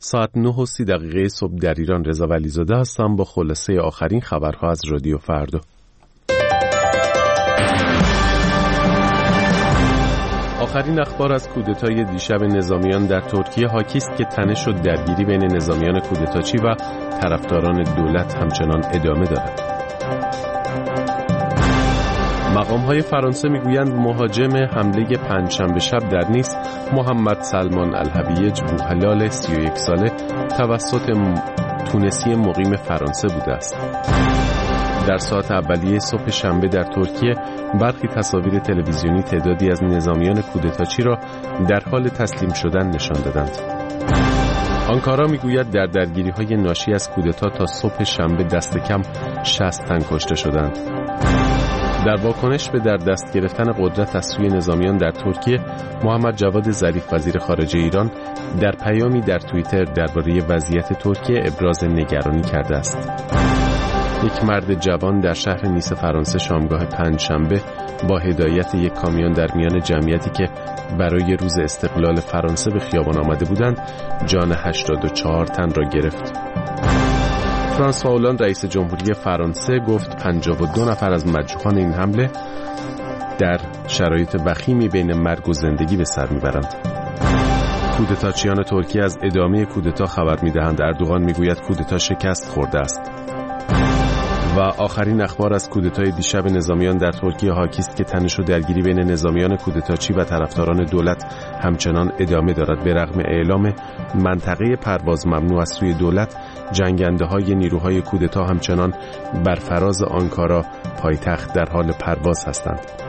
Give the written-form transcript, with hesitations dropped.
ساعت 9:30 صبح در ایران. رضا ولیزاده هستم با خلاصه آخرین خبرها از رادیو فردا. آخرین اخبار از کودتای دیشب نظامیان در ترکیه حاکی است که تنش و درگیری بین نظامیان کودتاچی و طرفداران دولت همچنان ادامه دارد. مقام‌های فرانسه میگویند مهاجم حمله پنجشنبه شب در نیس محمد سلمان الهویج بوهلال 31 ساله توسط تونسی مقیم فرانسه بوده است. در ساعت اولیه صبح شنبه در ترکیه برخی تصاویر تلویزیونی تعدادی از نظامیان کودتاچی را در حال تسلیم شدن نشان دادند. آنکارا میگوید در درگیری‌های ناشی از کودتا تا صبح شنبه دست کم 60 تن کشته شدند. در واکنش به در دست گرفتن قدرت از سوی نظامیان در ترکیه، محمد جواد ظریف وزیر خارجه ایران در پیامی در توییتر درباره وضعیت ترکیه ابراز نگرانی کرده است. یک مرد جوان در شهر نیس فرانسه شامگاه پنجشنبه با هدایت یک کامیون در میان جمعیتی که برای روز استقلال فرانسه به خیابان آمده بودند جان 84 تن را گرفت. فرانسوا هولند رئیس جمهوری فرانسه گفت 52 نفر از مجروحان این حمله در شرایط وخیمی بین مرگ و زندگی به سر میبرند. کودتاچیان ترکیه از ادامه کودتا خبر میدهند. اردوغان میگوید کودتا شکست خورده است. و آخرین اخبار از کودتای دیشب نظامیان در ترکیه حاکی است که تنش و درگیری بین نظامیان کودتاچی و طرفداران دولت همچنان ادامه دارد. به رغم اعلام منطقه پرواز ممنوع از سوی دولت، جنگنده‌های نیروهای کودتا همچنان بر فراز آنکارا پایتخت در حال پرواز هستند.